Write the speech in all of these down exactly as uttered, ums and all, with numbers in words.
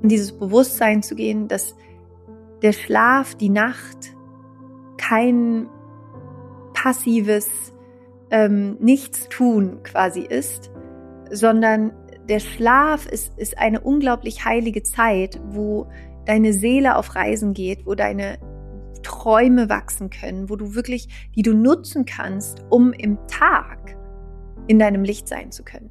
in dieses Bewusstsein zu gehen, dass der Schlaf, die Nacht kein passives ähm, Nichtstun quasi ist, sondern der Schlaf ist, ist eine unglaublich heilige Zeit, wo deine Seele auf Reisen geht, wo deine Träume wachsen können, wo du wirklich, die du nutzen kannst, um im Tag in deinem Licht sein zu können.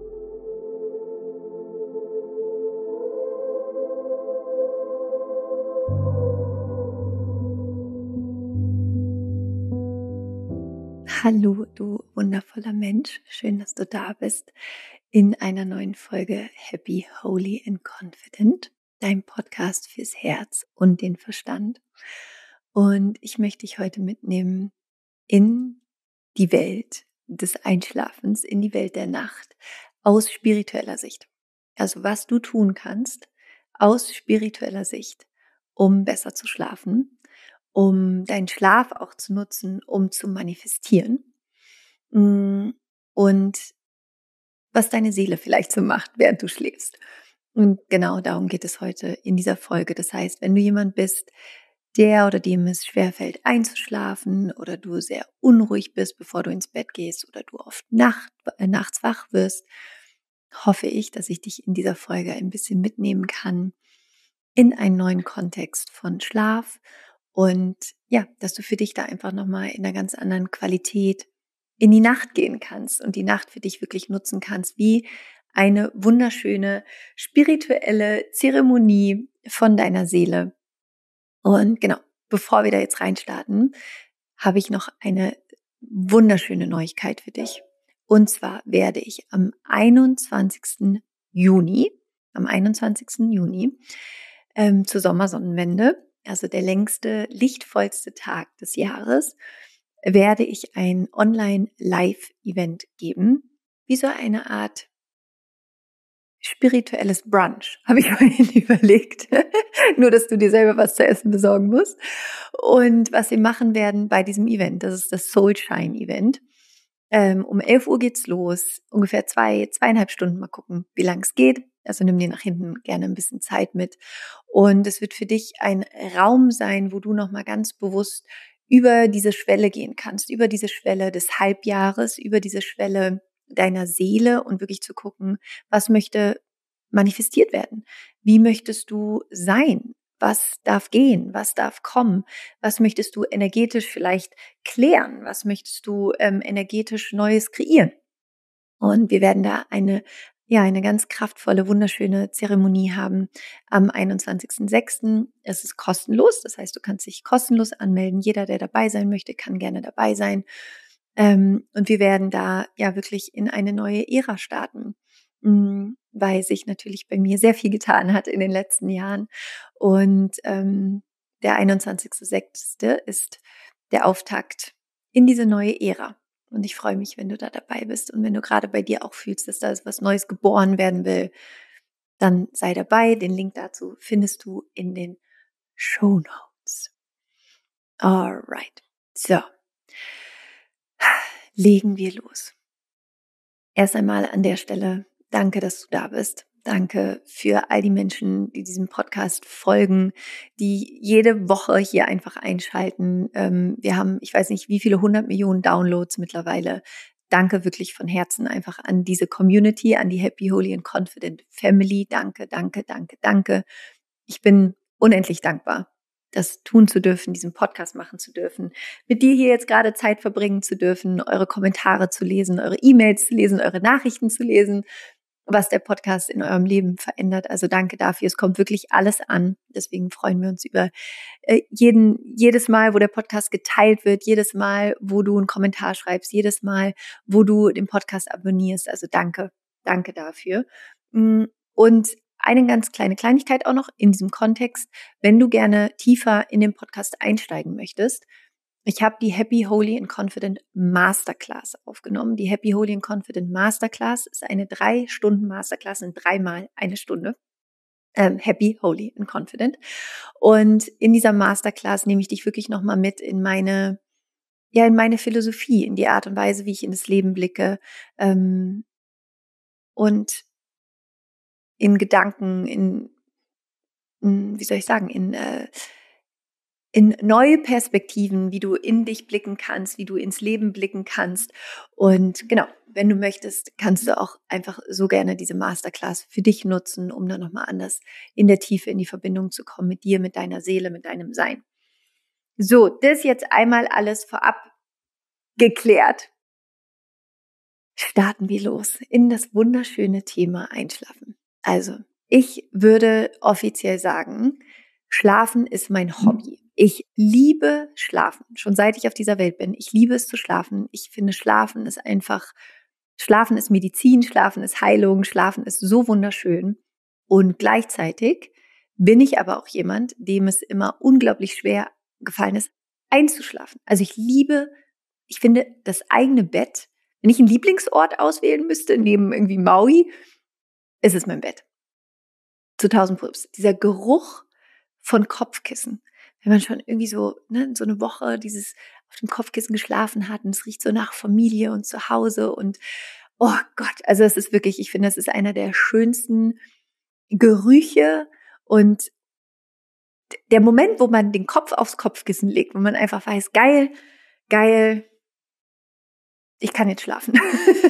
Hallo, du wundervoller Mensch. Schön, dass du da bist in einer neuen Folge Happy, Holy and Confident, dein Podcast fürs Herz und den Verstand. Und ich möchte dich heute mitnehmen in die Welt des Einschlafens, in die Welt der Nacht aus spiritueller Sicht. Also was du tun kannst aus spiritueller Sicht, um besser zu schlafen, um deinen Schlaf auch zu nutzen, um zu manifestieren. Und was deine Seele vielleicht so macht, während du schläfst. Und genau darum geht es heute in dieser Folge. Das heißt, wenn du jemand bist, der oder dem es schwerfällt einzuschlafen oder du sehr unruhig bist, bevor du ins Bett gehst oder du oft Nacht, äh, nachts wach wirst, hoffe ich, dass ich dich in dieser Folge ein bisschen mitnehmen kann in einen neuen Kontext von Schlaf und ja, dass du für dich da einfach nochmal in einer ganz anderen Qualität in die Nacht gehen kannst und die Nacht für dich wirklich nutzen kannst, wie eine wunderschöne spirituelle Zeremonie von deiner Seele. Und genau, bevor wir da jetzt reinstarten, habe ich noch eine wunderschöne Neuigkeit für dich. Und zwar werde ich am einundzwanzigsten Juni, am einundzwanzigsten Juni ähm, zur Sommersonnenwende, also der längste, lichtvollste Tag des Jahres, werde ich ein Online-Live-Event geben, wie so eine Art spirituelles Brunch, habe ich vorhin überlegt. Nur, dass du dir selber was zu essen besorgen musst. Und was wir machen werden bei diesem Event, das ist das Soulshine-Event. Ähm, um elf Uhr geht's los, ungefähr zwei, zweieinhalb Stunden, mal gucken, wie lang es geht. Also nimm dir nach hinten gerne ein bisschen Zeit mit. Und es wird für dich ein Raum sein, wo du nochmal ganz bewusst über diese Schwelle gehen kannst, über diese Schwelle des Halbjahres, über diese Schwelle deiner Seele und wirklich zu gucken, was möchte manifestiert werden? Wie möchtest du sein? Was darf gehen? Was darf kommen? Was möchtest du energetisch vielleicht klären? Was möchtest du ähm, energetisch Neues kreieren? Und wir werden da eine, ja, eine ganz kraftvolle, wunderschöne Zeremonie haben am einundzwanzigsten sechsten Es ist kostenlos, das heißt, du kannst dich kostenlos anmelden. Jeder, der dabei sein möchte, kann gerne dabei sein. Ähm, und wir werden da ja wirklich in eine neue Ära starten, weil sich natürlich bei mir sehr viel getan hat in den letzten Jahren. Und ähm, der einundzwanzigste sechste ist der Auftakt in diese neue Ära. Und ich freue mich, wenn du da dabei bist. Und wenn du gerade bei dir auch fühlst, dass da was Neues geboren werden will, dann sei dabei. Den Link dazu findest du in den Shownotes. Alright. So. Legen wir los. Erst einmal an der Stelle, danke, dass du da bist. Danke für all die Menschen, die diesem Podcast folgen, die jede Woche hier einfach einschalten. Wir haben, ich weiß nicht, wie viele hundert Millionen Downloads mittlerweile. Danke wirklich von Herzen einfach an diese Community, an die Happy, Holy and Confident Family. Danke, danke, danke, danke. Ich bin unendlich dankbar, das tun zu dürfen, diesen Podcast machen zu dürfen, mit dir hier jetzt gerade Zeit verbringen zu dürfen, eure Kommentare zu lesen, eure E-Mails zu lesen, eure Nachrichten zu lesen, was der Podcast in eurem Leben verändert. Also danke dafür. Es kommt wirklich alles an. Deswegen freuen wir uns über äh, jeden, jedes Mal, wo der Podcast geteilt wird, jedes Mal, wo du einen Kommentar schreibst, jedes Mal, wo du den Podcast abonnierst. Also danke, danke dafür. Und eine ganz kleine Kleinigkeit auch noch in diesem Kontext, wenn du gerne tiefer in den Podcast einsteigen möchtest. Ich habe die Happy, Holy and Confident Masterclass aufgenommen. Die Happy, Holy and Confident Masterclass ist eine drei Stunden Masterclass in dreimal eine Stunde. Ähm, Happy, Holy and Confident. Und in dieser Masterclass nehme ich dich wirklich nochmal mit in meine, ja, in meine Philosophie, in die Art und Weise, wie ich in das Leben blicke, ähm, und in Gedanken, in wie soll ich sagen, in, äh, in neue Perspektiven, wie du in dich blicken kannst, wie du ins Leben blicken kannst. Und genau, wenn du möchtest, kannst du auch einfach so gerne diese Masterclass für dich nutzen, um dann nochmal anders in der Tiefe in die Verbindung zu kommen mit dir, mit deiner Seele, mit deinem Sein. So, das jetzt einmal alles vorab geklärt. Starten wir los in das wunderschöne Thema Einschlafen. Also, ich würde offiziell sagen, Schlafen ist mein Hobby. Ich liebe Schlafen, schon seit ich auf dieser Welt bin. Ich liebe es zu schlafen. Ich finde, Schlafen ist einfach, Schlafen ist Medizin, Schlafen ist Heilung, Schlafen ist so wunderschön. Und gleichzeitig bin ich aber auch jemand, dem es immer unglaublich schwer gefallen ist, einzuschlafen. Also ich liebe, ich finde, das eigene Bett, wenn ich einen Lieblingsort auswählen müsste, neben irgendwie Maui, ist es mein Bett. Zu tausend Pups. Dieser Geruch von Kopfkissen. Wenn man schon irgendwie so, ne, so eine Woche dieses auf dem Kopfkissen geschlafen hat und es riecht so nach Familie und zu Hause und oh Gott, also es ist wirklich, ich finde, es ist einer der schönsten Gerüche und der Moment, wo man den Kopf aufs Kopfkissen legt, wo man einfach weiß, geil, geil, ich kann jetzt schlafen.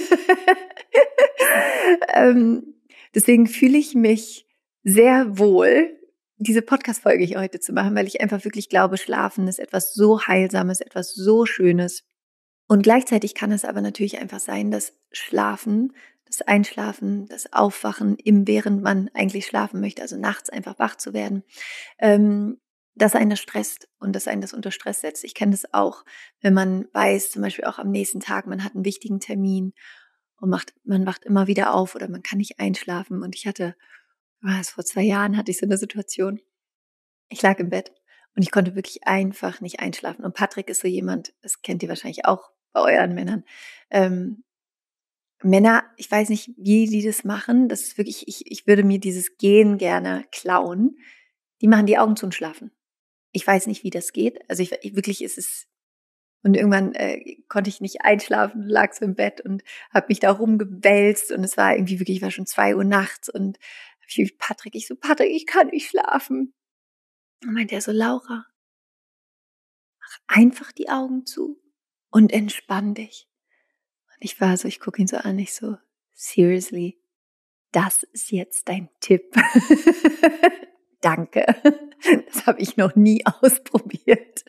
ähm, deswegen fühle ich mich sehr wohl, diese Podcast-Folge hier heute zu machen, weil ich einfach wirklich glaube, Schlafen ist etwas so Heilsames, etwas so Schönes. Und gleichzeitig kann es aber natürlich einfach sein, dass Schlafen, das Einschlafen, das Aufwachen, im während man eigentlich schlafen möchte, also nachts einfach wach zu werden, ähm, dass einen das stresst und dass einen das unter Stress setzt. Ich kenne das auch, wenn man weiß, zum Beispiel auch am nächsten Tag, man hat einen wichtigen Termin und macht, man wacht immer wieder auf oder man kann nicht einschlafen. Und ich hatte, was, vor zwei Jahren hatte ich so eine Situation, ich lag im Bett und ich konnte wirklich einfach nicht einschlafen. Und Patrick ist so jemand, das kennt ihr wahrscheinlich auch bei euren Männern. Ähm, Männer, ich weiß nicht, wie die das machen. Das ist wirklich, ich, ich würde mir dieses Gehen gerne klauen. Die machen die Augen zu und schlafen. Ich weiß nicht, wie das geht. Also ich, ich wirklich ist es. Und irgendwann äh, konnte ich nicht einschlafen, lag so im Bett und habe mich da rumgewälzt und es war irgendwie wirklich, ich war schon zwei Uhr nachts und ich Patrick, ich so, Patrick, ich kann nicht schlafen. Und meinte er so, Laura, mach einfach die Augen zu und entspann dich. Und ich war so, ich gucke ihn so an, ich so, seriously, das ist jetzt dein Tipp. Danke. Das habe ich noch nie ausprobiert.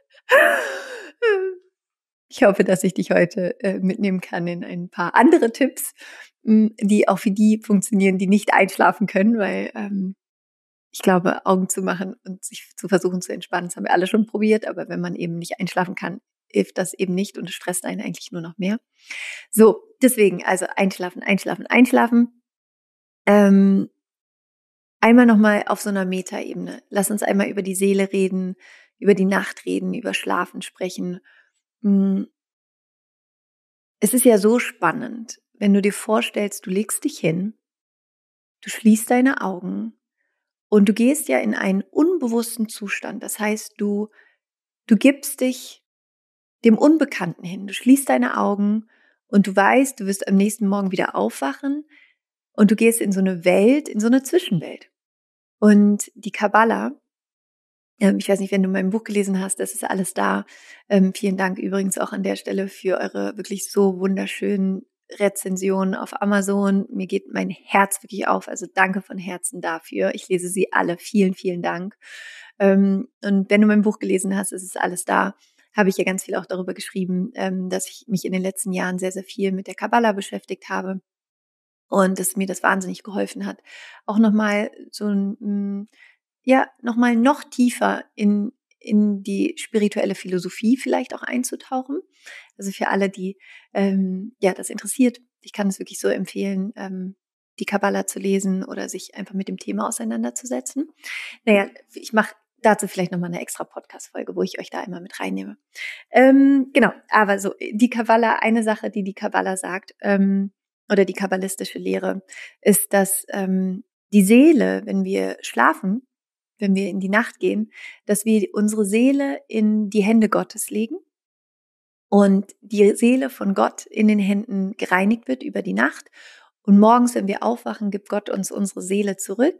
Ich hoffe, dass ich dich heute äh, mitnehmen kann in ein paar andere Tipps, mh, die auch für die funktionieren, die nicht einschlafen können, weil ähm, ich glaube, Augen zu machen und sich zu versuchen zu entspannen, das haben wir alle schon probiert, aber wenn man eben nicht einschlafen kann, hilft das eben nicht und es stresst einen eigentlich nur noch mehr. So, deswegen, also einschlafen, einschlafen, einschlafen. Ähm, einmal nochmal auf so einer Metaebene. Lass uns einmal über die Seele reden, über die Nacht reden, über Schlafen sprechen. Es ist ja so spannend, wenn du dir vorstellst, du legst dich hin, du schließt deine Augen und du gehst ja in einen unbewussten Zustand. Das heißt, du, du gibst dich dem Unbekannten hin. Du schließt deine Augen und du weißt, du wirst am nächsten Morgen wieder aufwachen und du gehst in so eine Welt, in so eine Zwischenwelt. Und die Kabbala, ähm, ich weiß nicht, wenn du mein Buch gelesen hast, das ist alles da. Ähm, vielen Dank übrigens auch an der Stelle für eure wirklich so wunderschönen Rezensionen auf Amazon. Mir geht mein Herz wirklich auf. Also danke von Herzen dafür. Ich lese sie alle. Vielen, vielen Dank. Ähm, und wenn du mein Buch gelesen hast, ist es alles da. Habe ich ja ganz viel auch darüber geschrieben, ähm, dass ich mich in den letzten Jahren sehr, sehr viel mit der Kabbala beschäftigt habe. Und dass mir das wahnsinnig geholfen hat, auch nochmal so ein, ja, nochmal noch tiefer in, in die spirituelle Philosophie vielleicht auch einzutauchen. Also für alle, die ähm, ja das interessiert, ich kann es wirklich so empfehlen, ähm, die Kabbala zu lesen oder sich einfach mit dem Thema auseinanderzusetzen. Naja, ich mache dazu vielleicht nochmal eine extra Podcast-Folge, wo ich euch da einmal mit reinnehme. Ähm, genau, aber so, die Kabbala, eine Sache, die die Kabbala sagt, ähm, oder die kabbalistische Lehre, ist, dass ähm, die Seele, wenn wir schlafen, wenn wir in die Nacht gehen, dass wir unsere Seele in die Hände Gottes legen und die Seele von Gott in den Händen gereinigt wird über die Nacht. Und morgens, wenn wir aufwachen, gibt Gott uns unsere Seele zurück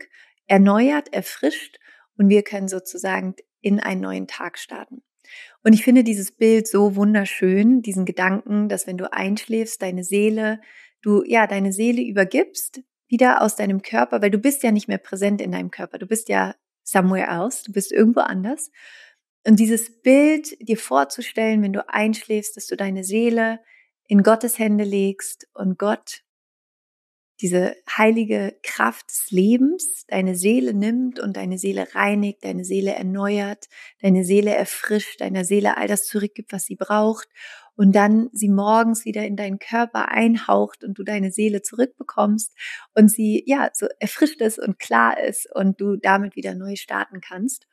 erneuert, erfrischt und wir können sozusagen in einen neuen Tag starten. Und ich finde dieses Bild so wunderschön, diesen Gedanken, dass wenn du einschläfst, deine Seele, du ja deine Seele übergibst, wieder aus deinem Körper, weil du bist ja nicht mehr präsent in deinem Körper, du bist ja somewhere else, du bist irgendwo anders. Und dieses Bild dir vorzustellen, wenn du einschläfst, dass du deine Seele in Gottes Hände legst und Gott diese heilige Kraft des Lebens deine Seele nimmt und deine Seele reinigt, deine Seele erneuert, deine Seele erfrischt, deiner Seele all das zurückgibt, was sie braucht und dann sie morgens wieder in deinen Körper einhaucht und du deine Seele zurückbekommst und sie ja so erfrischt ist und klar ist und du damit wieder neu starten kannst.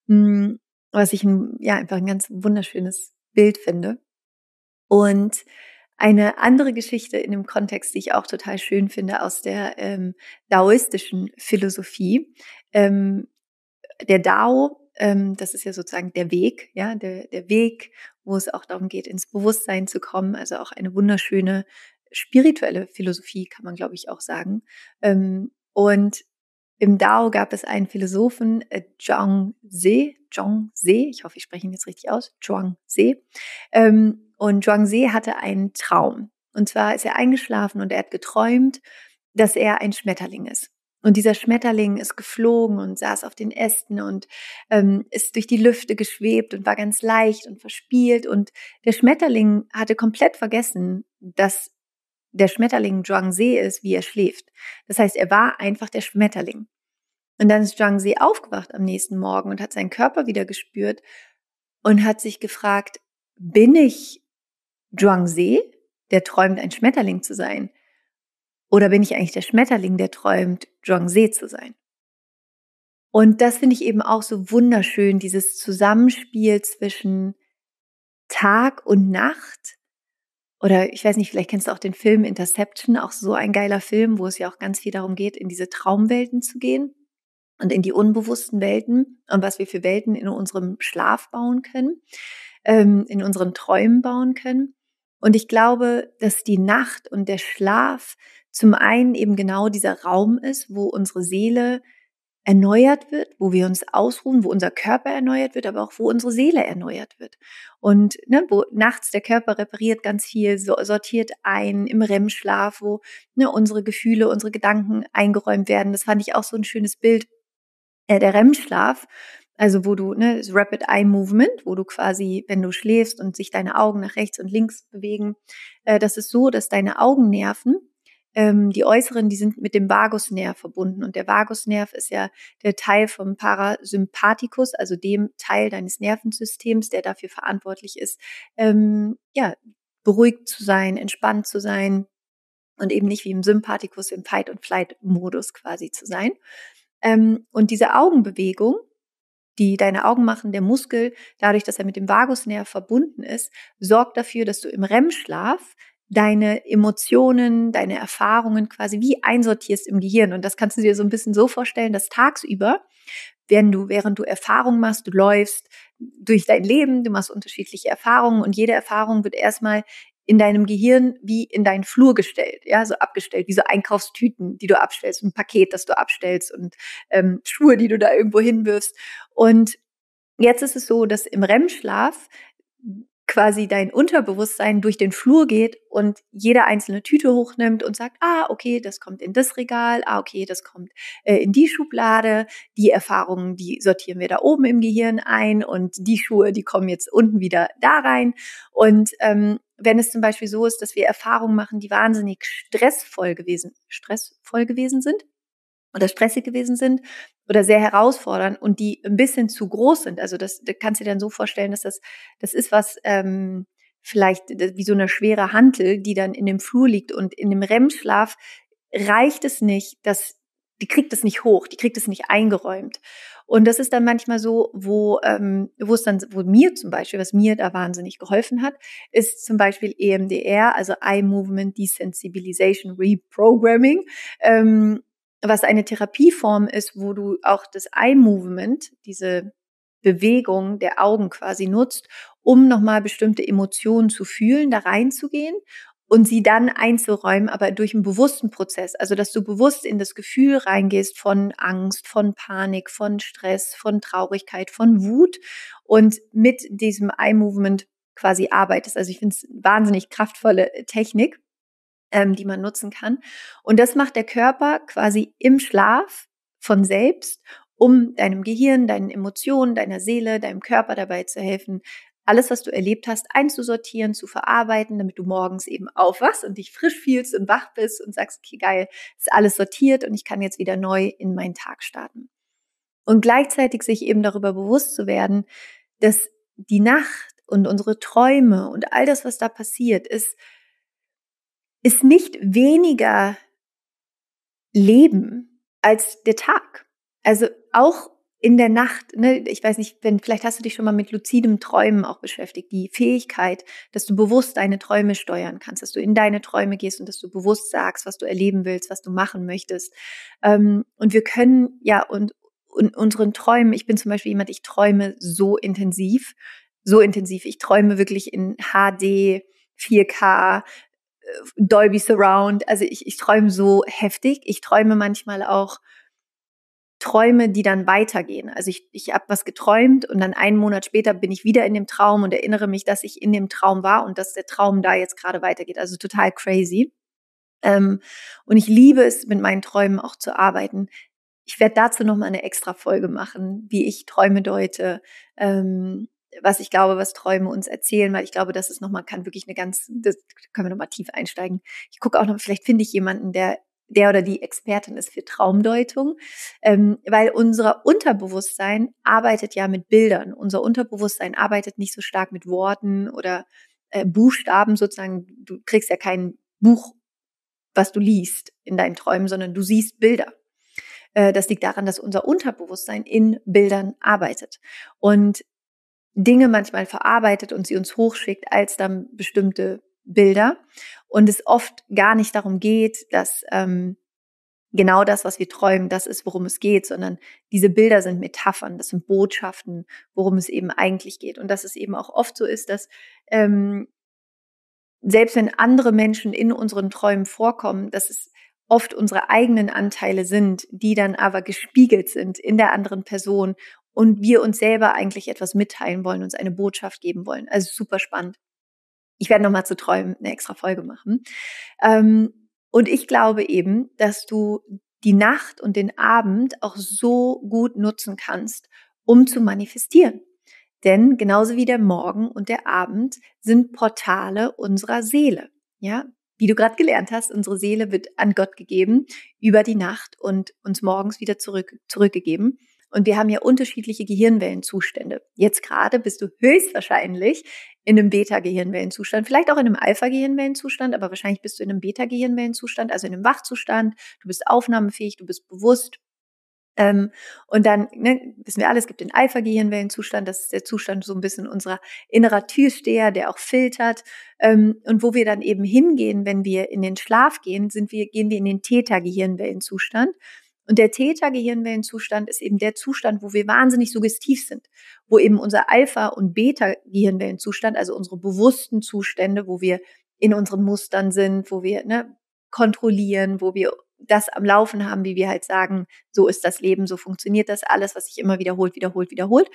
Was ich ja einfach ein ganz wunderschönes Bild finde. Und eine andere Geschichte in dem Kontext, die ich auch total schön finde, aus der ähm, daoistischen Philosophie. Ähm, der Dao, ähm, das ist ja sozusagen der Weg, ja, der, der Weg, wo es auch darum geht, ins Bewusstsein zu kommen. Also auch eine wunderschöne spirituelle Philosophie, kann man, glaube ich, auch sagen. Ähm, und im Dao gab es einen Philosophen, äh, Zhuangzi, Zhuangzi, ich hoffe, ich spreche ihn jetzt richtig aus, Zhuangzi. Ähm, und Zhuangzi hatte einen Traum. Und zwar ist er eingeschlafen und er hat geträumt, dass er ein Schmetterling ist. Und dieser Schmetterling ist geflogen und saß auf den Ästen und ähm, ist durch die Lüfte geschwebt und war ganz leicht und verspielt. Und der Schmetterling hatte komplett vergessen, dass der Schmetterling Zhuangzi ist, wie er schläft. Das heißt, er war einfach der Schmetterling. Und dann ist Zhuangzi aufgewacht am nächsten Morgen und hat seinen Körper wieder gespürt und hat sich gefragt, bin ich Zhuangzi, der träumt, ein Schmetterling zu sein? Oder bin ich eigentlich der Schmetterling, der träumt, Zhuangzi zu sein? Und das finde ich eben auch so wunderschön, dieses Zusammenspiel zwischen Tag und Nacht. Oder ich weiß nicht, vielleicht kennst du auch den Film Interception, auch so ein geiler Film, wo es ja auch ganz viel darum geht, in diese Traumwelten zu gehen und in die unbewussten Welten und was wir für Welten in unserem Schlaf bauen können, ähm, in unseren Träumen bauen können. Und ich glaube, dass die Nacht und der Schlaf zum einen eben genau dieser Raum ist, wo unsere Seele erneuert wird, wo wir uns ausruhen, wo unser Körper erneuert wird, aber auch wo unsere Seele erneuert wird. Und ne, wo nachts der Körper repariert ganz viel, so, sortiert ein im R E M-Schlaf, wo ne, unsere Gefühle, unsere Gedanken eingeräumt werden. Das fand ich auch so ein schönes Bild. Äh, der R E M-Schlaf, also wo du, ne, das Rapid Eye Movement, wo du quasi, wenn du schläfst und sich deine Augen nach rechts und links bewegen, äh, das ist so, dass deine Augennerven, ähm, die äußeren, die sind mit dem Vagusnerv verbunden. Und der Vagusnerv ist ja der Teil vom Parasympathikus, also dem Teil deines Nervensystems, der dafür verantwortlich ist, ähm, ja, beruhigt zu sein, entspannt zu sein und eben nicht wie im Sympathikus im Fight- und Flight-Modus quasi zu sein. Ähm, und diese Augenbewegung, die deine Augen machen, der Muskel, dadurch, dass er mit dem Vagusnerv verbunden ist, sorgt dafür, dass du im R E M-Schlaf deine Emotionen, deine Erfahrungen quasi wie einsortierst im Gehirn. Und das kannst du dir so ein bisschen so vorstellen, dass tagsüber, wenn du, während du Erfahrungen machst, du läufst durch dein Leben, du machst unterschiedliche Erfahrungen und jede Erfahrung wird erstmal in deinem Gehirn wie in deinen Flur gestellt, ja, so abgestellt, wie so Einkaufstüten, die du abstellst, ein Paket, das du abstellst und ähm, Schuhe, die du da irgendwo hinwirfst. Und jetzt ist es so, dass im R E M-Schlaf quasi dein Unterbewusstsein durch den Flur geht und jede einzelne Tüte hochnimmt und sagt, ah, okay, das kommt in das Regal, ah, okay, das kommt äh, in die Schublade, die Erfahrungen, die sortieren wir da oben im Gehirn ein und die Schuhe, die kommen jetzt unten wieder da rein. Und ähm, wenn es zum Beispiel so ist, dass wir Erfahrungen machen, die wahnsinnig stressvoll gewesen, stressvoll gewesen sind, oder stressig gewesen sind oder sehr herausfordernd und die ein bisschen zu groß sind. Also das, das kannst du dir dann so vorstellen, dass das, das ist was ähm, vielleicht wie so eine schwere Hantel, die dann in dem Flur liegt und in dem R E M-Schlaf reicht es nicht, dass die kriegt es nicht hoch, die kriegt es nicht eingeräumt. Und das ist dann manchmal so, wo, ähm, wo es dann, wo mir zum Beispiel, was mir da wahnsinnig geholfen hat, ist zum Beispiel E M D R, also Eye Movement Desensibilization Reprogramming, ähm, was eine Therapieform ist, wo du auch das Eye Movement, diese Bewegung der Augen quasi nutzt, um nochmal bestimmte Emotionen zu fühlen, da reinzugehen und sie dann einzuräumen, aber durch einen bewussten Prozess. Also, dass du bewusst in das Gefühl reingehst von Angst, von Panik, von Stress, von Traurigkeit, von Wut und mit diesem Eye-Movement quasi arbeitest. Also, ich finde es wahnsinnig kraftvolle Technik, ähm, die man nutzen kann. Und das macht der Körper quasi im Schlaf von selbst, um deinem Gehirn, deinen Emotionen, deiner Seele, deinem Körper dabei zu helfen, alles, was du erlebt hast, einzusortieren, zu verarbeiten, damit du morgens eben aufwachst und dich frisch fühlst und wach bist und sagst, okay, geil, ist alles sortiert und ich kann jetzt wieder neu in meinen Tag starten. Und gleichzeitig sich eben darüber bewusst zu werden, dass die Nacht und unsere Träume und all das, was da passiert, ist, ist nicht weniger Leben als der Tag. Also auch in der Nacht, ne, ich weiß nicht, wenn, vielleicht hast du dich schon mal mit luzidem Träumen auch beschäftigt, die Fähigkeit, dass du bewusst deine Träume steuern kannst, dass du in deine Träume gehst und dass du bewusst sagst, was du erleben willst, was du machen möchtest. Ähm, und wir können ja und, und unseren Träumen, ich bin zum Beispiel jemand, ich träume so intensiv, so intensiv, ich träume wirklich in H D, vier K, Dolby Surround, also ich, ich träume so heftig. Ich träume manchmal auch Träume, die dann weitergehen. Also ich, ich habe was geträumt und dann einen Monat später bin ich wieder in dem Traum und erinnere mich, dass ich in dem Traum war und dass der Traum da jetzt gerade weitergeht. Also total crazy. Ähm, und ich liebe es, mit meinen Träumen auch zu arbeiten. Ich werde dazu nochmal eine extra Folge machen, wie ich Träume deute, ähm, was ich glaube, was Träume uns erzählen, weil ich glaube, das ist nochmal, kann wirklich eine ganz, das können wir nochmal tief einsteigen. Ich gucke auch noch, vielleicht finde ich jemanden, der der oder die Expertin ist für Traumdeutung, ähm, weil unser Unterbewusstsein arbeitet ja mit Bildern. Unser Unterbewusstsein arbeitet nicht so stark mit Worten oder äh, Buchstaben sozusagen. Du kriegst ja kein Buch, was du liest in deinen Träumen, sondern du siehst Bilder. Äh, das liegt daran, dass unser Unterbewusstsein in Bildern arbeitet und Dinge manchmal verarbeitet und sie uns hochschickt als dann bestimmte Bilder und es oft gar nicht darum geht, dass ähm, genau das, was wir träumen, das ist, worum es geht, sondern diese Bilder sind Metaphern, das sind Botschaften, worum es eben eigentlich geht. Und dass es eben auch oft so ist, dass ähm, selbst wenn andere Menschen in unseren Träumen vorkommen, dass es oft unsere eigenen Anteile sind, die dann aber gespiegelt sind in der anderen Person und wir uns selber eigentlich etwas mitteilen wollen, uns eine Botschaft geben wollen. Also super spannend. Ich werde nochmal zu Träumen eine extra Folge machen. Ähm, und ich glaube eben, dass du die Nacht und den Abend auch so gut nutzen kannst, um zu manifestieren. Denn genauso wie der Morgen und der Abend sind Portale unserer Seele. Ja, wie du gerade gelernt hast, unsere Seele wird an Gott gegeben über die Nacht und uns morgens wieder zurück, zurückgegeben. Und wir haben ja unterschiedliche Gehirnwellenzustände. Jetzt gerade bist du höchstwahrscheinlich in einem Beta-Gehirnwellenzustand, vielleicht auch in einem Alpha-Gehirnwellenzustand, aber wahrscheinlich bist du in einem Beta-Gehirnwellenzustand, also in einem Wachzustand. Du bist aufnahmefähig, du bist bewusst. Ähm, und dann ne, wissen wir alle, es gibt den Alpha-Gehirnwellenzustand, das ist der Zustand so ein bisschen unserer innerer Türsteher, der auch filtert. Ähm, und wo wir dann eben hingehen, wenn wir in den Schlaf gehen, sind wir, gehen wir in den Theta-Gehirnwellenzustand. Und der Theta-Gehirnwellenzustand ist eben der Zustand, wo wir wahnsinnig suggestiv sind, wo eben unser Alpha- und Beta-Gehirnwellenzustand, also unsere bewussten Zustände, wo wir in unseren Mustern sind, wo wir ne, kontrollieren, wo wir das am Laufen haben, wie wir halt sagen, so ist das Leben, so funktioniert das alles, was sich immer wiederholt, wiederholt, wiederholt.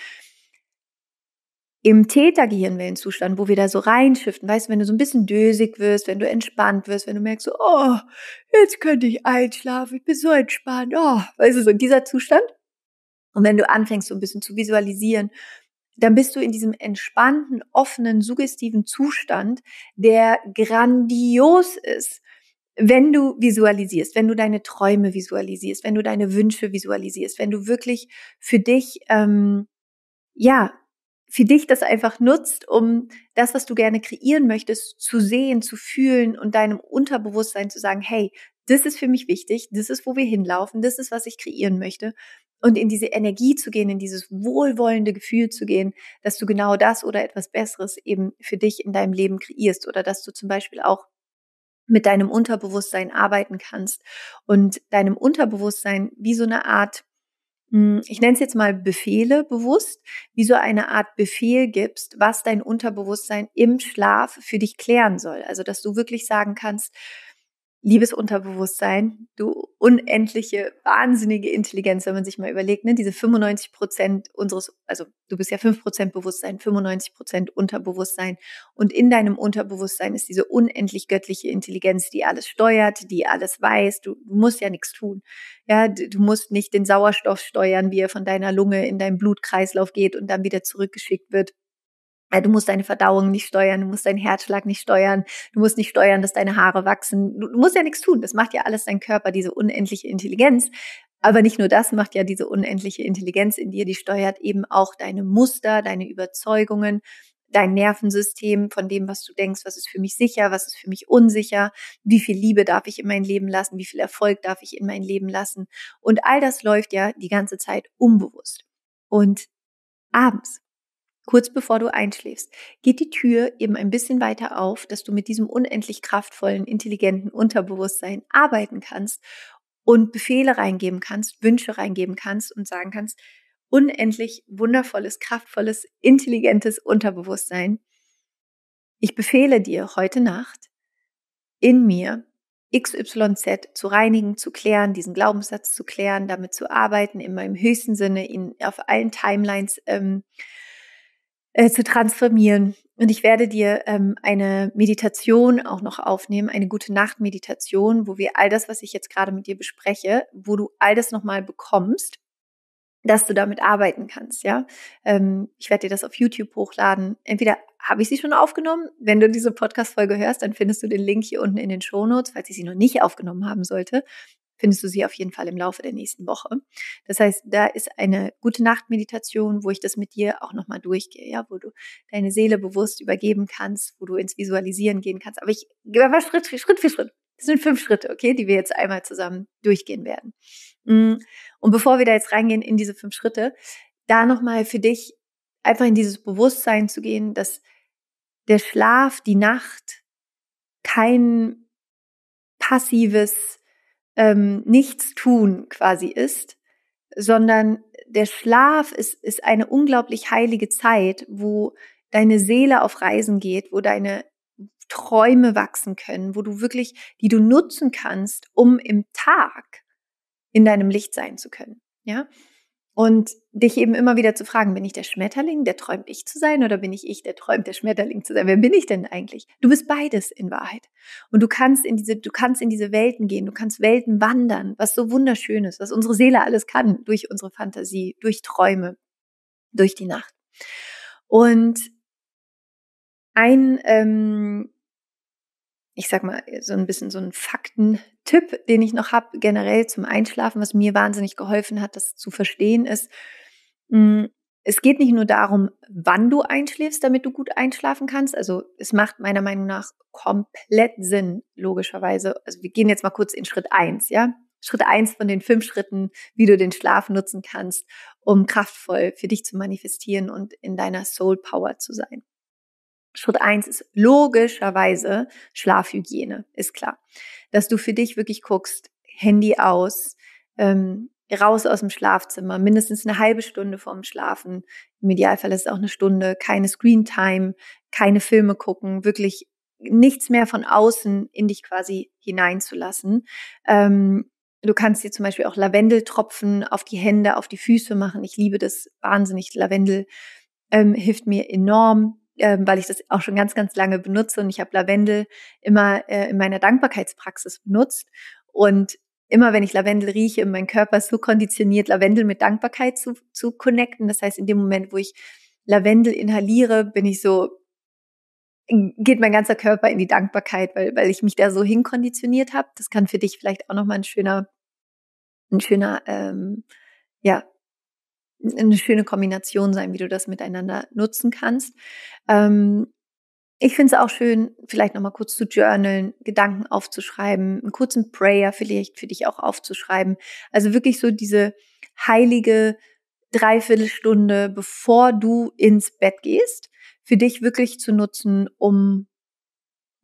Im Theta-Gehirnwellenzustand, wo wir da so reinschiften, weißt du, wenn du so ein bisschen dösig wirst, wenn du entspannt wirst, wenn du merkst so, oh, jetzt könnte ich einschlafen, ich bin so entspannt, oh, weißt du, so in dieser Zustand. Und wenn du anfängst so ein bisschen zu visualisieren, dann bist du in diesem entspannten, offenen, suggestiven Zustand, der grandios ist, wenn du visualisierst, wenn du deine Träume visualisierst, wenn du deine Wünsche visualisierst, wenn du wirklich für dich, ähm, ja, für dich das einfach nutzt, um das, was du gerne kreieren möchtest, zu sehen, zu fühlen und deinem Unterbewusstsein zu sagen, hey, das ist für mich wichtig, das ist, wo wir hinlaufen, das ist, was ich kreieren möchte. Und in diese Energie zu gehen, in dieses wohlwollende Gefühl zu gehen, dass du genau das oder etwas Besseres eben für dich in deinem Leben kreierst oder dass du zum Beispiel auch mit deinem Unterbewusstsein arbeiten kannst und deinem Unterbewusstsein wie so eine Art ich nenne es jetzt mal Befehle bewusst, wie so eine Art Befehl gibst, was dein Unterbewusstsein im Schlaf für dich klären soll. Also, dass du wirklich sagen kannst, liebes Unterbewusstsein, du unendliche, wahnsinnige Intelligenz, wenn man sich mal überlegt, ne, diese fünfundneunzig Prozent unseres, also du bist ja fünf Prozent Bewusstsein, fünfundneunzig Prozent Unterbewusstsein, und in deinem Unterbewusstsein ist diese unendlich göttliche Intelligenz, die alles steuert, die alles weiß. Du, du musst ja nichts tun. Ja, du musst nicht den Sauerstoff steuern, wie er von deiner Lunge in deinen Blutkreislauf geht und dann wieder zurückgeschickt wird. Du musst deine Verdauung nicht steuern, du musst deinen Herzschlag nicht steuern, du musst nicht steuern, dass deine Haare wachsen. Du musst ja nichts tun. Das macht ja alles dein Körper, diese unendliche Intelligenz. Aber nicht nur das macht ja diese unendliche Intelligenz in dir, die steuert eben auch deine Muster, deine Überzeugungen, dein Nervensystem von dem, was du denkst, was ist für mich sicher, was ist für mich unsicher, wie viel Liebe darf ich in mein Leben lassen, wie viel Erfolg darf ich in mein Leben lassen. Und all das läuft ja die ganze Zeit unbewusst. Und abends, kurz bevor du einschläfst, geht die Tür eben ein bisschen weiter auf, dass du mit diesem unendlich kraftvollen, intelligenten Unterbewusstsein arbeiten kannst und Befehle reingeben kannst, Wünsche reingeben kannst und sagen kannst, unendlich wundervolles, kraftvolles, intelligentes Unterbewusstsein. Ich befehle dir heute Nacht in mir X Y Z zu reinigen, zu klären, diesen Glaubenssatz zu klären, damit zu arbeiten, in meinem höchsten Sinne, ihn auf allen Timelines ähm, Äh, zu transformieren. Und ich werde dir ähm, eine Meditation auch noch aufnehmen, eine gute Nacht-Meditation, wo wir all das, was ich jetzt gerade mit dir bespreche, wo du all das nochmal bekommst, dass du damit arbeiten kannst, ja. Ähm, ich werde dir das auf YouTube hochladen. Entweder habe ich sie schon aufgenommen. Wenn du diese Podcast-Folge hörst, dann findest du den Link hier unten in den Shownotes. Falls ich sie noch nicht aufgenommen haben sollte, findest du sie auf jeden Fall im Laufe der nächsten Woche. Das heißt, da ist eine gute Nacht-Meditation, wo ich das mit dir auch nochmal durchgehe, ja, wo du deine Seele bewusst übergeben kannst, wo du ins Visualisieren gehen kannst. Aber ich gehe mal Schritt für Schritt für Schritt. Das sind fünf Schritte, okay, die wir jetzt einmal zusammen durchgehen werden. Und bevor wir da jetzt reingehen in diese fünf Schritte, da nochmal für dich einfach in dieses Bewusstsein zu gehen, dass der Schlaf, die Nacht kein passives ähm, Nichtstun quasi ist, sondern der Schlaf ist, ist eine unglaublich heilige Zeit, wo deine Seele auf Reisen geht, wo deine Träume wachsen können, wo du wirklich, die du nutzen kannst, um im Tag in deinem Licht sein zu können, ja? Und dich eben immer wieder zu fragen, bin ich der Schmetterling, der träumt, ich zu sein, oder bin ich ich, der träumt, der Schmetterling zu sein? Wer bin ich denn eigentlich? Du bist beides in Wahrheit. Und du kannst in diese, du kannst in diese Welten gehen, du kannst Welten wandern, was so wunderschön ist, was unsere Seele alles kann, durch unsere Fantasie, durch Träume, durch die Nacht. Und ein, ähm, ich sag mal, so ein bisschen so ein Faktentipp, den ich noch habe, generell zum Einschlafen, was mir wahnsinnig geholfen hat, das zu verstehen, ist, mh, es geht nicht nur darum, wann du einschläfst, damit du gut einschlafen kannst. Also es macht meiner Meinung nach komplett Sinn, logischerweise. Also wir gehen jetzt mal kurz in Schritt eins, ja? Schritt eins von den fünf Schritten, wie du den Schlaf nutzen kannst, um kraftvoll für dich zu manifestieren und in deiner Soul Power zu sein. Schritt eins ist logischerweise Schlafhygiene, ist klar. Dass du für dich wirklich guckst, Handy aus, ähm, raus aus dem Schlafzimmer, mindestens eine halbe Stunde vorm Schlafen. Im Idealfall ist es auch eine Stunde, keine Screentime, keine Filme gucken, wirklich nichts mehr von außen in dich quasi hineinzulassen. Ähm, du kannst dir zum Beispiel auch Lavendeltropfen auf die Hände, auf die Füße machen. Ich liebe das wahnsinnig. Lavendel ähm, hilft mir enorm, ähm, weil ich das auch schon ganz, ganz lange benutze. Und ich habe Lavendel immer äh, in meiner Dankbarkeitspraxis benutzt. Und immer wenn ich Lavendel rieche, mein Körper ist so konditioniert, Lavendel mit Dankbarkeit zu, zu connecten. Das heißt, in dem Moment, wo ich Lavendel inhaliere, bin ich so, geht mein ganzer Körper in die Dankbarkeit, weil, weil ich mich da so hinkonditioniert habe. Das kann für dich vielleicht auch nochmal ein schöner, ein schöner, ähm, ja, eine schöne Kombination sein, wie du das miteinander nutzen kannst. Ähm, ich finde es auch schön, vielleicht nochmal kurz zu journalen, Gedanken aufzuschreiben, einen kurzen Prayer vielleicht für dich auch aufzuschreiben. Also wirklich so diese heilige Dreiviertelstunde, bevor du ins Bett gehst, für dich wirklich zu nutzen, um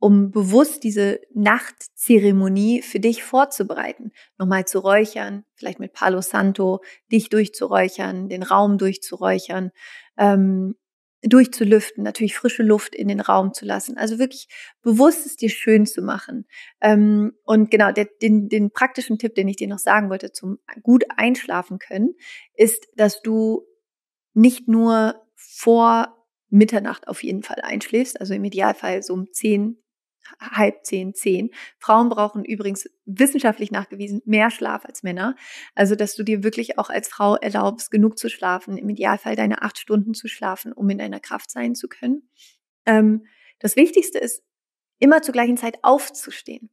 um bewusst diese Nachtzeremonie für dich vorzubereiten. Nochmal zu räuchern, vielleicht mit Palo Santo, dich durchzuräuchern, den Raum durchzuräuchern, ähm, durchzulüften, natürlich frische Luft in den Raum zu lassen. Also wirklich bewusst es dir schön zu machen. Ähm, und genau, der, den, den praktischen Tipp, den ich dir noch sagen wollte, zum gut einschlafen können, ist, dass du nicht nur vor Mitternacht auf jeden Fall einschläfst, also im Idealfall so um zehn, halb zehn, zehn. Frauen brauchen übrigens wissenschaftlich nachgewiesen mehr Schlaf als Männer. Also, dass du dir wirklich auch als Frau erlaubst, genug zu schlafen, im Idealfall deine acht Stunden zu schlafen, um in deiner Kraft sein zu können. Ähm, das Wichtigste ist, immer zur gleichen Zeit aufzustehen.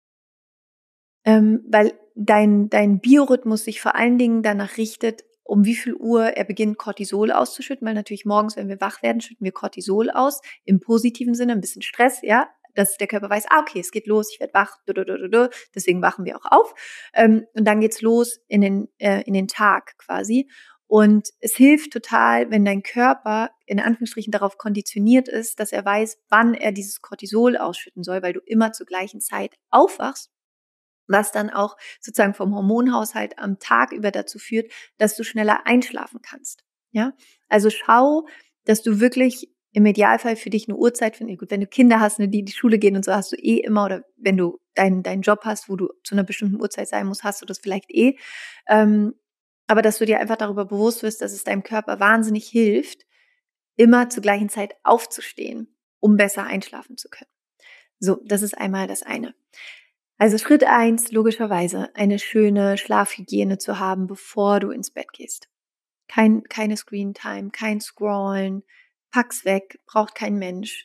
Ähm, weil dein, dein Biorhythmus sich vor allen Dingen danach richtet, um wie viel Uhr er beginnt, Cortisol auszuschütten, weil natürlich morgens, wenn wir wach werden, schütten wir Cortisol aus, im positiven Sinne, ein bisschen Stress, ja, dass der Körper weiß, ah, okay, es geht los, ich werde wach, du, du, du, du, deswegen wachen wir auch auf. Ähm, und dann geht's los in den, äh, in den Tag quasi. Und es hilft total, wenn dein Körper in Anführungsstrichen darauf konditioniert ist, dass er weiß, wann er dieses Cortisol ausschütten soll, weil du immer zur gleichen Zeit aufwachst, was dann auch sozusagen vom Hormonhaushalt am Tag über dazu führt, dass du schneller einschlafen kannst. Ja, also schau, dass du wirklich im Idealfall für dich eine Uhrzeit findest. Gut, wenn du Kinder hast, ne, die in die Schule gehen und so, hast du eh immer, oder wenn du deinen deinen Job hast, wo du zu einer bestimmten Uhrzeit sein musst, hast du das vielleicht eh. Ähm, aber dass du dir einfach darüber bewusst wirst, dass es deinem Körper wahnsinnig hilft, immer zur gleichen Zeit aufzustehen, um besser einschlafen zu können. So, das ist einmal das eine. Also Schritt eins, logischerweise, eine schöne Schlafhygiene zu haben, bevor du ins Bett gehst. Kein, keine Screentime, kein Scrollen, pack's weg, braucht kein Mensch.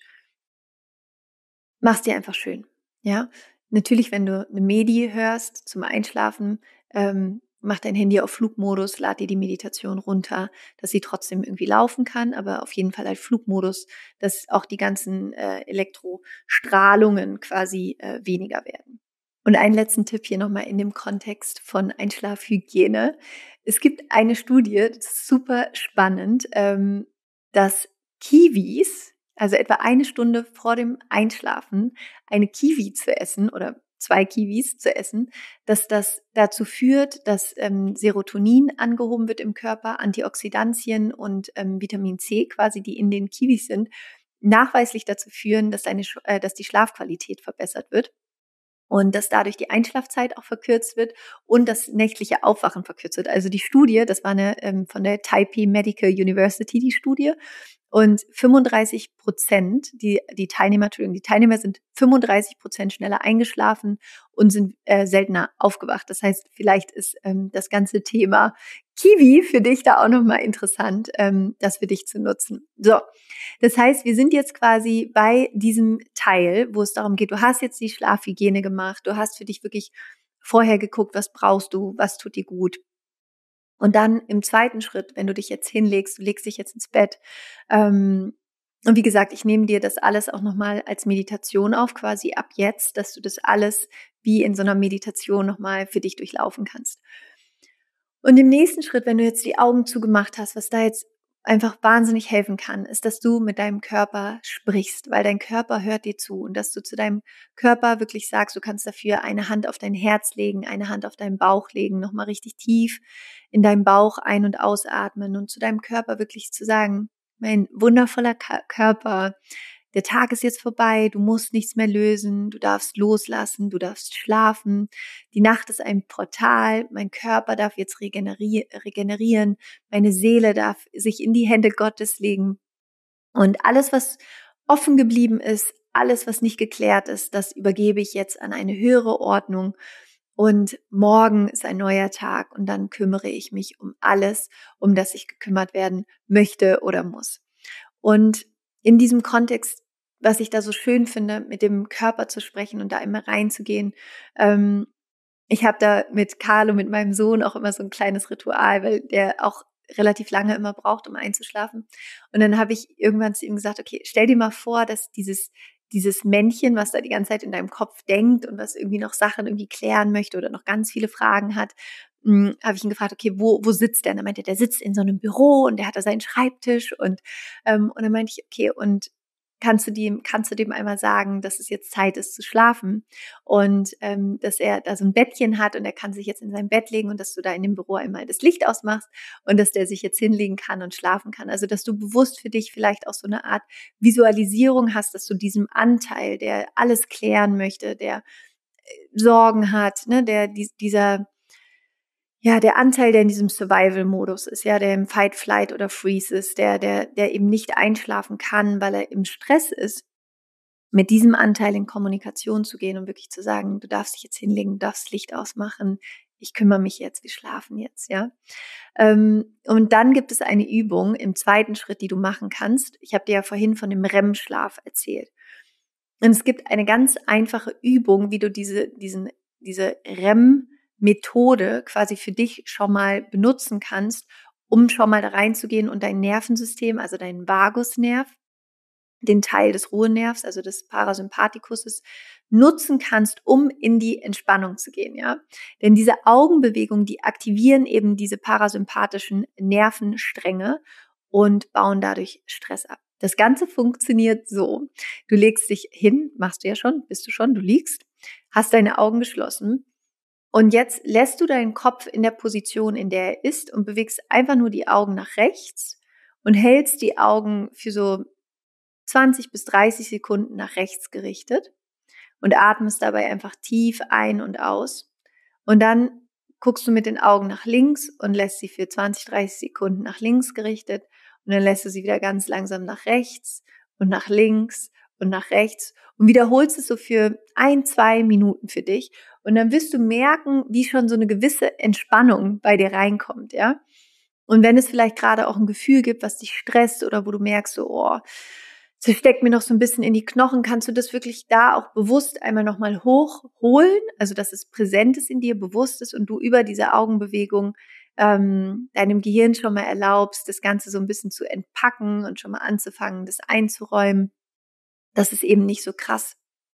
Mach's dir einfach schön, ja. Natürlich, wenn du eine Medi hörst zum Einschlafen, ähm, mach dein Handy auf Flugmodus, lad dir die Meditation runter, dass sie trotzdem irgendwie laufen kann, aber auf jeden Fall halt Flugmodus, dass auch die ganzen äh, Elektrostrahlungen quasi äh, weniger werden. Und einen letzten Tipp hier nochmal in dem Kontext von Einschlafhygiene. Es gibt eine Studie, das ist super spannend, ähm, dass Kiwis, also etwa eine Stunde vor dem Einschlafen, eine Kiwi zu essen oder zwei Kiwis zu essen, dass das dazu führt, dass ähm, Serotonin angehoben wird im Körper, Antioxidantien und ähm, Vitamin C quasi, die in den Kiwis sind, nachweislich dazu führen, dass, deine, äh, dass die Schlafqualität verbessert wird. Und dass dadurch die Einschlafzeit auch verkürzt wird und das nächtliche Aufwachen verkürzt wird. Also die Studie, das war eine ähm, von der Taipei Medical University, die Studie. Und fünfunddreißig Prozent, die, die Teilnehmer, Entschuldigung, die Teilnehmer sind fünfunddreißig Prozent schneller eingeschlafen und sind äh, seltener aufgewacht. Das heißt, vielleicht ist ähm, das ganze Thema Kiwi für dich da auch nochmal interessant, ähm, das für dich zu nutzen. So, das heißt, wir sind jetzt quasi bei diesem Teil, wo es darum geht, du hast jetzt die Schlafhygiene gemacht, du hast für dich wirklich vorher geguckt, was brauchst du, was tut dir gut. Und dann im zweiten Schritt, wenn du dich jetzt hinlegst, du legst dich jetzt ins Bett. Ähm, und wie gesagt, ich nehme dir das alles auch nochmal als Meditation auf, quasi ab jetzt, dass du das alles wie in so einer Meditation nochmal für dich durchlaufen kannst. Und im nächsten Schritt, wenn du jetzt die Augen zugemacht hast, was da jetzt einfach wahnsinnig helfen kann, ist, dass du mit deinem Körper sprichst, weil dein Körper hört dir zu und dass du zu deinem Körper wirklich sagst, du kannst dafür eine Hand auf dein Herz legen, eine Hand auf deinen Bauch legen, nochmal richtig tief in deinem Bauch ein- und ausatmen und zu deinem Körper wirklich zu sagen, mein wundervoller Körper, der Tag ist jetzt vorbei, du musst nichts mehr lösen, du darfst loslassen, du darfst schlafen, die Nacht ist ein Portal, mein Körper darf jetzt regeneri- regenerieren, meine Seele darf sich in die Hände Gottes legen und alles, was offen geblieben ist, alles, was nicht geklärt ist, das übergebe ich jetzt an eine höhere Ordnung und morgen ist ein neuer Tag und dann kümmere ich mich um alles, um das ich gekümmert werden möchte oder muss. Und in diesem Kontext, was ich da so schön finde, mit dem Körper zu sprechen und da immer reinzugehen, ähm, ich habe da mit Carlo, mit meinem Sohn auch immer so ein kleines Ritual, weil der auch relativ lange immer braucht, um einzuschlafen. Und dann habe ich irgendwann zu ihm gesagt, okay, stell dir mal vor, dass dieses dieses Männchen, was da die ganze Zeit in deinem Kopf denkt und was irgendwie noch Sachen irgendwie klären möchte oder noch ganz viele Fragen hat, mh, habe ich ihn gefragt, okay, wo wo sitzt der? Und er meinte, der sitzt in so einem Büro und der hat da seinen Schreibtisch und ähm, und dann meinte ich, okay, und kannst du dem, kannst du dem einmal sagen, dass es jetzt Zeit ist zu schlafen und ähm, dass er da so ein Bettchen hat und er kann sich jetzt in sein Bett legen und dass du da in dem Büro einmal das Licht ausmachst und dass der sich jetzt hinlegen kann und schlafen kann. Also dass du bewusst für dich vielleicht auch so eine Art Visualisierung hast, dass du diesem Anteil, der alles klären möchte, der Sorgen hat, ne, der dieser ja, der Anteil, der in diesem Survival-Modus ist, ja, der im Fight, Flight oder Freeze ist, der, der, der eben nicht einschlafen kann, weil er im Stress ist, mit diesem Anteil in Kommunikation zu gehen und wirklich zu sagen, du darfst dich jetzt hinlegen, du darfst Licht ausmachen, ich kümmere mich jetzt, wir schlafen jetzt, ja. Und dann gibt es eine Übung im zweiten Schritt, die du machen kannst. Ich habe dir ja vorhin von dem R E M-Schlaf erzählt. Und es gibt eine ganz einfache Übung, wie du diese, diesen, diese R E M Methode quasi für dich schon mal benutzen kannst, um schon mal da reinzugehen und dein Nervensystem, also deinen Vagusnerv, den Teil des Ruhenervs, also des Parasympathikus, nutzen kannst, um in die Entspannung zu gehen, ja. Denn diese Augenbewegungen, die aktivieren eben diese parasympathischen Nervenstränge und bauen dadurch Stress ab. Das Ganze funktioniert so. Du legst dich hin, machst du ja schon, bist du schon, du liegst, hast deine Augen geschlossen. Und jetzt lässt du deinen Kopf in der Position, in der er ist und bewegst einfach nur die Augen nach rechts und hältst die Augen für so zwanzig bis dreißig Sekunden nach rechts gerichtet und atmest dabei einfach tief ein und aus. Und dann guckst du mit den Augen nach links und lässt sie für zwanzig, dreißig Sekunden nach links gerichtet und dann lässt du sie wieder ganz langsam nach rechts und nach links und nach rechts und wiederholst es so für ein, zwei Minuten für dich. Und dann wirst du merken, wie schon so eine gewisse Entspannung bei dir reinkommt, ja. Und wenn es vielleicht gerade auch ein Gefühl gibt, was dich stresst oder wo du merkst, so, oh, das steckt mir noch so ein bisschen in die Knochen, kannst du das wirklich da auch bewusst einmal nochmal hochholen, also dass es präsent ist in dir, bewusst ist und du über diese Augenbewegung ähm, deinem Gehirn schon mal erlaubst, das Ganze so ein bisschen zu entpacken und schon mal anzufangen, das einzuräumen, dass es eben nicht so krass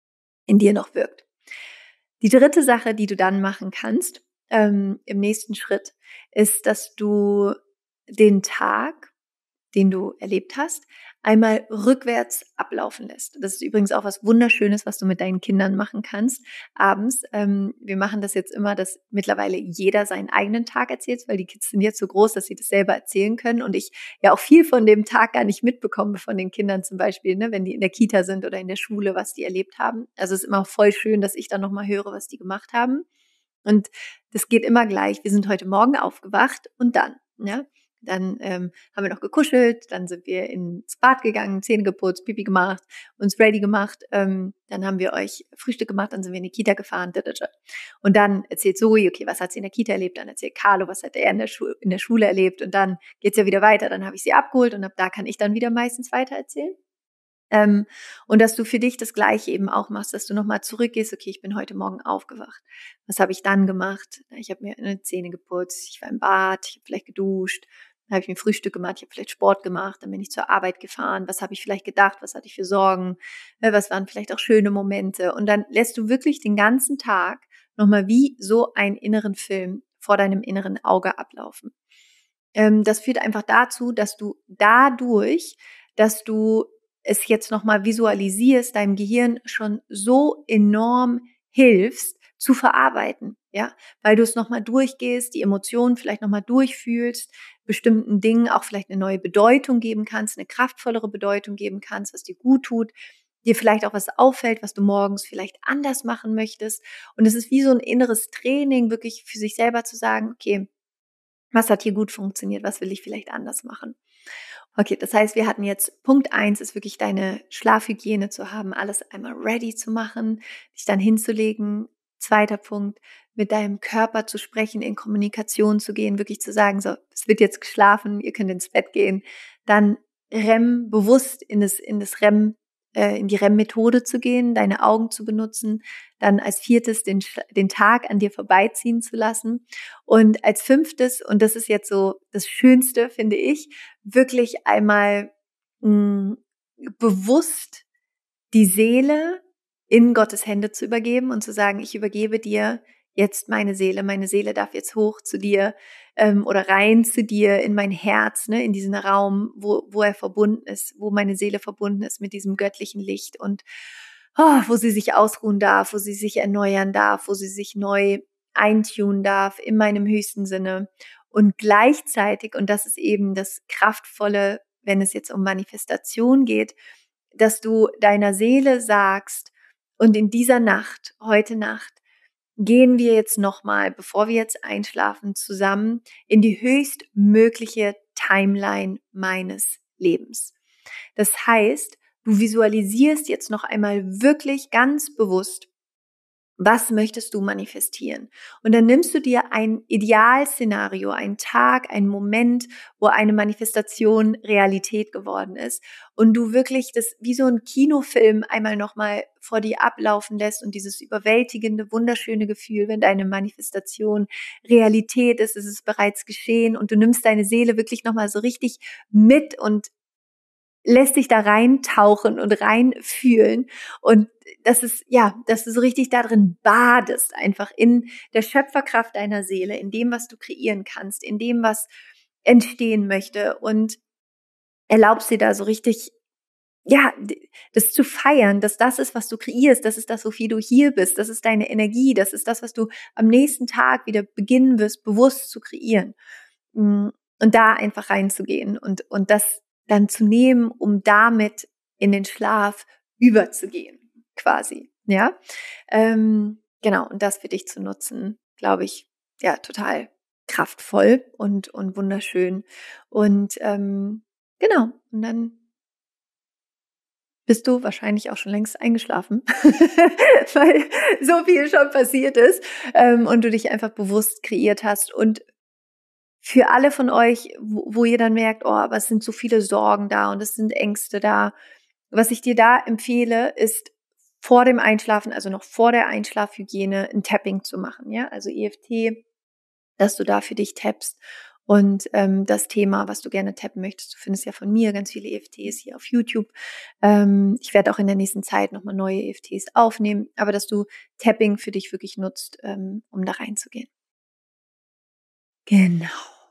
in dir noch wirkt. Die dritte Sache, die du dann machen kannst, ähm, im nächsten Schritt, ist, dass du den Tag, den du erlebt hast, einmal rückwärts ablaufen lässt. Das ist übrigens auch was Wunderschönes, was du mit deinen Kindern machen kannst abends. Ähm, wir machen das jetzt immer, dass mittlerweile jeder seinen eigenen Tag erzählt, weil die Kids sind jetzt so groß, dass sie das selber erzählen können und ich ja auch viel von dem Tag gar nicht mitbekomme von den Kindern zum Beispiel, ne, wenn die in der Kita sind oder in der Schule, was die erlebt haben. Also es ist immer voll schön, dass ich dann nochmal höre, was die gemacht haben. Und das geht immer gleich. Wir sind heute Morgen aufgewacht und dann, ja. Dann ähm, haben wir noch gekuschelt, dann sind wir ins Bad gegangen, Zähne geputzt, Pipi gemacht, uns ready gemacht. Ähm, dann haben wir euch Frühstück gemacht, dann sind wir in die Kita gefahren. Und dann erzählt Zoe, okay, was hat sie in der Kita erlebt? Dann erzählt Carlo, was hat er in der, Schu- in der Schule erlebt? Und dann geht's ja wieder weiter. Dann habe ich sie abgeholt und ab da kann ich dann wieder meistens weiter erzählen. Ähm, und dass du für dich das Gleiche eben auch machst, dass du nochmal zurückgehst, okay, ich bin heute Morgen aufgewacht. Was habe ich dann gemacht? Ich habe mir eine Zähne geputzt, ich war im Bad, ich habe vielleicht geduscht, dann habe ich mir Frühstück gemacht, ich habe vielleicht Sport gemacht, dann bin ich zur Arbeit gefahren, was habe ich vielleicht gedacht, was hatte ich für Sorgen, was waren vielleicht auch schöne Momente. Und dann lässt du wirklich den ganzen Tag nochmal wie so einen inneren Film vor deinem inneren Auge ablaufen. Ähm, das führt einfach dazu, dass du dadurch, dass du es jetzt nochmal visualisierst, deinem Gehirn schon so enorm hilfst, zu verarbeiten, ja, weil du es nochmal durchgehst, die Emotionen vielleicht nochmal durchfühlst, bestimmten Dingen auch vielleicht eine neue Bedeutung geben kannst, eine kraftvollere Bedeutung geben kannst, was dir gut tut, dir vielleicht auch was auffällt, was du morgens vielleicht anders machen möchtest. Und es ist wie so ein inneres Training, wirklich für sich selber zu sagen, okay, was hat hier gut funktioniert, was will ich vielleicht anders machen? Okay, das heißt, wir hatten jetzt Punkt eins ist wirklich deine Schlafhygiene zu haben, alles einmal ready zu machen, dich dann hinzulegen. Zweiter Punkt, mit deinem Körper zu sprechen, in Kommunikation zu gehen, wirklich zu sagen, so, es wird jetzt geschlafen, ihr könnt ins Bett gehen. Dann R E M, bewusst in das, in das R E M, äh, in die R E M-Methode zu gehen, deine Augen zu benutzen. Dann als viertes den, den Tag an dir vorbeiziehen zu lassen. Und als fünftes, und das ist jetzt so das Schönste, finde ich, wirklich einmal mh, bewusst die Seele in Gottes Hände zu übergeben und zu sagen, ich übergebe dir jetzt meine Seele, meine Seele darf jetzt hoch zu dir ähm, oder rein zu dir in mein Herz, ne, in diesen Raum, wo, wo er verbunden ist, wo meine Seele verbunden ist mit diesem göttlichen Licht und oh, wo sie sich ausruhen darf, wo sie sich erneuern darf, wo sie sich neu eintunen darf in meinem höchsten Sinne. Und gleichzeitig, und das ist eben das Kraftvolle, wenn es jetzt um Manifestation geht, dass du deiner Seele sagst, und in dieser Nacht, heute Nacht, gehen wir jetzt nochmal, bevor wir jetzt einschlafen, zusammen in die höchstmögliche Timeline meines Lebens. Das heißt, du visualisierst jetzt noch einmal wirklich ganz bewusst, was möchtest du manifestieren? Und dann nimmst du dir ein Idealszenario, einen Tag, einen Moment, wo eine Manifestation Realität geworden ist und du wirklich das wie so ein Kinofilm einmal nochmal vor dir ablaufen lässt und dieses überwältigende, wunderschöne Gefühl, wenn deine Manifestation Realität ist, ist es bereits geschehen und du nimmst deine Seele wirklich nochmal so richtig mit und lässt dich da reintauchen und reinfühlen und das ist, ja, dass du so richtig da drin badest, einfach in der Schöpferkraft deiner Seele, in dem, was du kreieren kannst, in dem, was entstehen möchte und erlaubst dir da so richtig, ja, das zu feiern, dass das ist, was du kreierst, das ist das, wofür du hier bist, das ist deine Energie, das ist das, was du am nächsten Tag wieder beginnen wirst, bewusst zu kreieren und da einfach reinzugehen und, und das dann zu nehmen, um damit in den Schlaf überzugehen, quasi, ja, ähm, genau, und das für dich zu nutzen, glaube ich, ja, total kraftvoll und, und wunderschön und ähm, genau, und dann bist du wahrscheinlich auch schon längst eingeschlafen, weil so viel schon passiert ist ähm, und du dich einfach bewusst kreiert hast und für alle von euch, wo, wo ihr dann merkt, oh, aber es sind so viele Sorgen da und es sind Ängste da. Was ich dir da empfehle, ist vor dem Einschlafen, also noch vor der Einschlafhygiene, ein Tapping zu machen. Ja, also E F T, dass du da für dich tappst. Und ähm, das Thema, was du gerne tappen möchtest, du findest ja von mir ganz viele E F Ts hier auf YouTube. Ähm, ich werde auch in der nächsten Zeit nochmal neue E F Ts aufnehmen, aber dass du Tapping für dich wirklich nutzt, ähm, um da reinzugehen. Genau.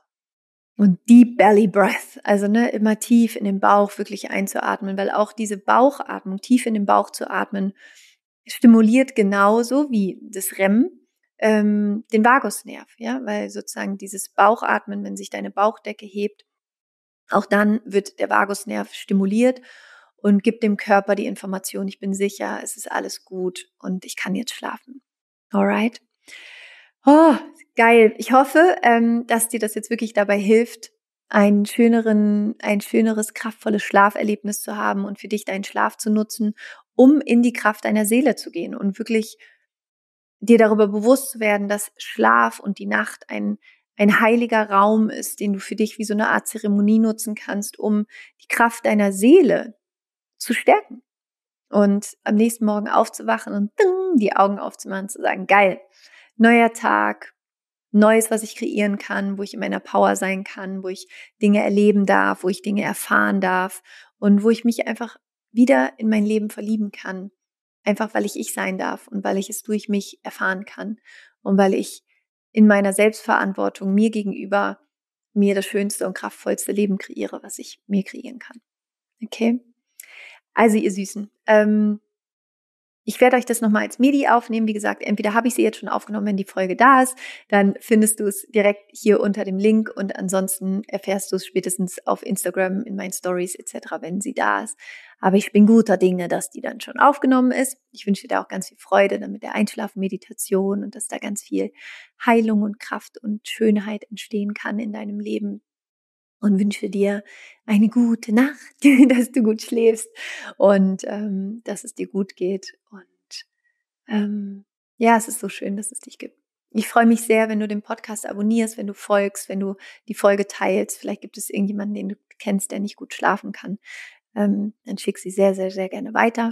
Und Deep Belly Breath, also ne, immer tief in den Bauch wirklich einzuatmen, weil auch diese Bauchatmung, tief in den Bauch zu atmen, stimuliert genauso wie das R E M ähm, den Vagusnerv, ja, weil sozusagen dieses Bauchatmen, wenn sich deine Bauchdecke hebt, auch dann wird der Vagusnerv stimuliert und gibt dem Körper die Information, ich bin sicher, es ist alles gut und ich kann jetzt schlafen. Alright? Oh, geil. Ich hoffe, ähm, dass dir das jetzt wirklich dabei hilft, einen schöneren, ein schöneres, kraftvolles Schlaferlebnis zu haben und für dich deinen Schlaf zu nutzen, um in die Kraft deiner Seele zu gehen und wirklich dir darüber bewusst zu werden, dass Schlaf und die Nacht ein, ein heiliger Raum ist, den du für dich wie so eine Art Zeremonie nutzen kannst, um die Kraft deiner Seele zu stärken. Und am nächsten Morgen aufzuwachen und ding, die Augen aufzumachen, zu sagen, geil, neuer Tag, Neues, was ich kreieren kann, wo ich in meiner Power sein kann, wo ich Dinge erleben darf, wo ich Dinge erfahren darf und wo ich mich einfach wieder in mein Leben verlieben kann. Einfach weil ich ich sein darf und weil ich es durch mich erfahren kann und weil ich in meiner Selbstverantwortung mir gegenüber mir das schönste und kraftvollste Leben kreiere, was ich mir kreieren kann. Okay? Also ihr Süßen, ähm, ich werde euch das nochmal als Medi aufnehmen. Wie gesagt, entweder habe ich sie jetzt schon aufgenommen, wenn die Folge da ist, dann findest du es direkt hier unter dem Link und ansonsten erfährst du es spätestens auf Instagram in meinen Stories et cetera, wenn sie da ist. Aber ich bin guter Dinge, dass die dann schon aufgenommen ist. Ich wünsche dir auch ganz viel Freude dann mit der Einschlafmeditation und dass da ganz viel Heilung und Kraft und Schönheit entstehen kann in deinem Leben. Und wünsche dir eine gute Nacht, dass du gut schläfst und ähm, dass es dir gut geht. Und ähm, ja, es ist so schön, dass es dich gibt. Ich freue mich sehr, wenn du den Podcast abonnierst, wenn du folgst, wenn du die Folge teilst. Vielleicht gibt es irgendjemanden, den du kennst, der nicht gut schlafen kann. Ähm, dann schick sie sehr, sehr, sehr gerne weiter.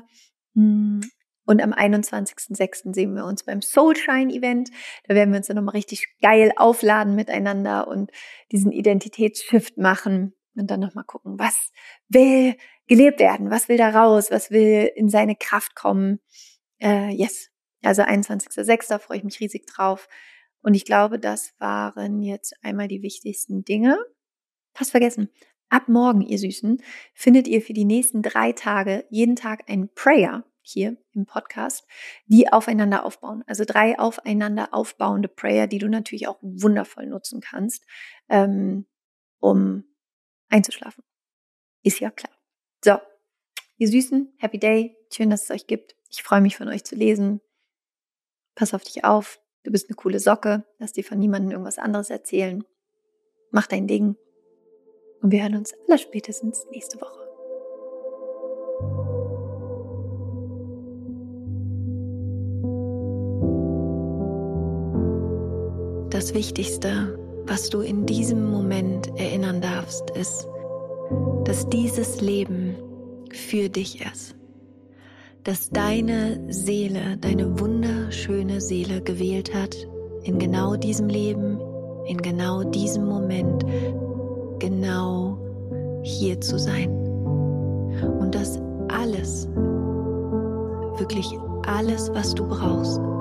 Und am einundzwanzigsten sechsten sehen wir uns beim Soulshine-Event. Da werden wir uns dann nochmal richtig geil aufladen miteinander und diesen Identitätsshift machen und dann nochmal gucken, was will gelebt werden, was will da raus, was will in seine Kraft kommen. Äh, yes, Also einundzwanzigster sechster freue ich mich riesig drauf. Und ich glaube, das waren jetzt einmal die wichtigsten Dinge. Fast vergessen. Ab morgen, ihr Süßen, findet ihr für die nächsten drei Tage jeden Tag einen Prayer hier im Podcast, die aufeinander aufbauen. Also drei aufeinander aufbauende Prayer, die du natürlich auch wundervoll nutzen kannst, ähm, um einzuschlafen. Ist ja klar. So, ihr Süßen, Happy Day. Schön, dass es euch gibt. Ich freue mich, von euch zu lesen. Pass auf dich auf. Du bist eine coole Socke. Lass dir von niemandem irgendwas anderes erzählen. Mach dein Ding. Und wir hören uns allerspätestens nächste Woche. Das Wichtigste, was du in diesem Moment erinnern darfst, ist, dass dieses Leben für dich ist. Dass deine Seele, deine wunderschöne Seele gewählt hat, in genau diesem Leben, in genau diesem Moment, genau hier zu sein. Und dass alles, wirklich alles, was du brauchst,